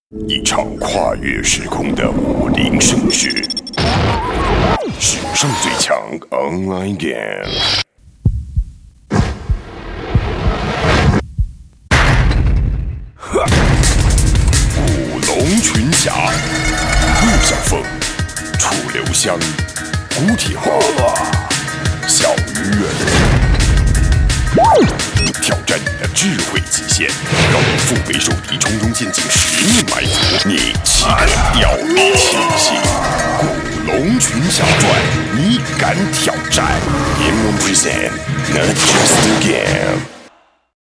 一场跨越时空的武林盛世，史上最强 online game。古龙群侠，陆小凤、楚留香、古铁花、小鱼儿。挑战你的智慧极限，让你腹背受敌，从中见尽十面埋伏，你岂可掉以轻心？古龙群侠传，你敢挑战？ Game on present, not just a game。